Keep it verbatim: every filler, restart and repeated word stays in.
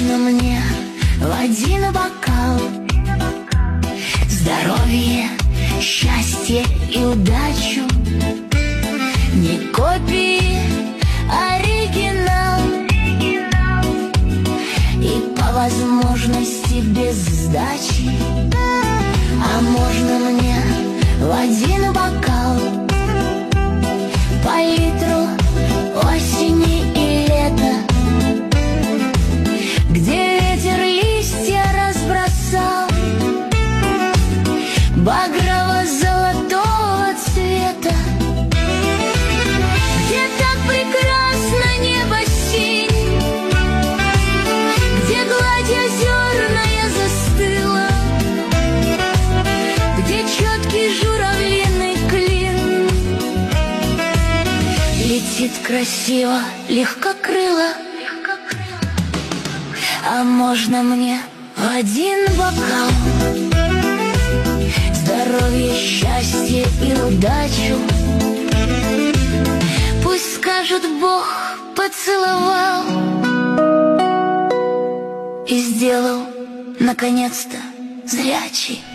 можно мне в один бокал здоровье, счастье и удачу? Не копии, оригинал, и по возможности без сдачи. А можно мне в один бокал по литру осени и лета, где ветер листья разбросал багрово-золотого цвета, где так прекрасно небо синь, где гладь озерная застыла, где четкий журавлиный клин летит красиво, легкокрыло. А можно мне в один бокал здоровье, счастье и удачу? Пусть скажет Бог, поцеловал и сделал наконец-то зрячий.